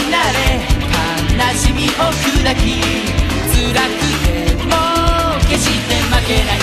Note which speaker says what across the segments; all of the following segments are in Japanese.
Speaker 1: になれ悲しみを砕き辛くても決して負けない。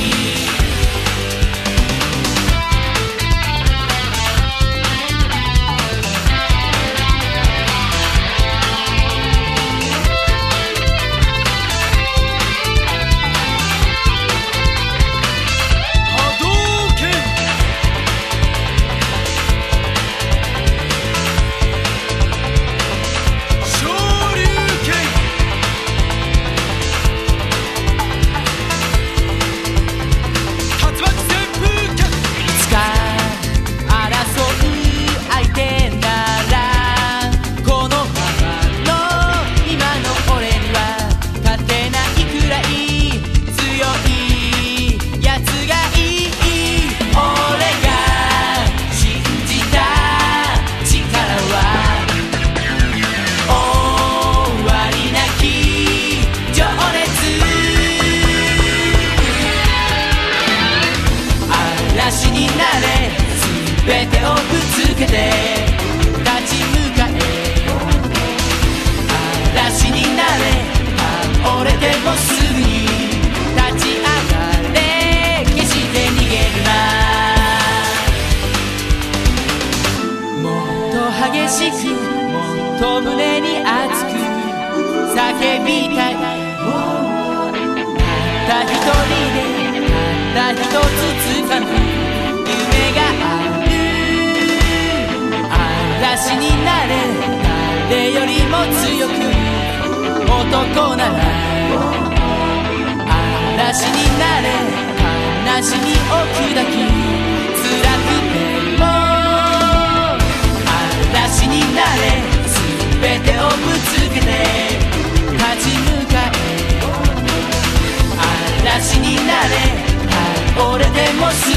Speaker 1: 嵐になれ全てをぶつけて立ち向かえ。嵐になれ倒れてもすぐに立ち上がれ決して逃げるな。もっと激しくもっと胸に熱く叫びたい。たった一人でたった一つ掴む夢がある。嵐になれ誰よりも強く男なら。嵐になれ悲しみを砕き辛くても。嵐になれ全てをぶつけて立ち向かえ。嵐になれ倒れてもす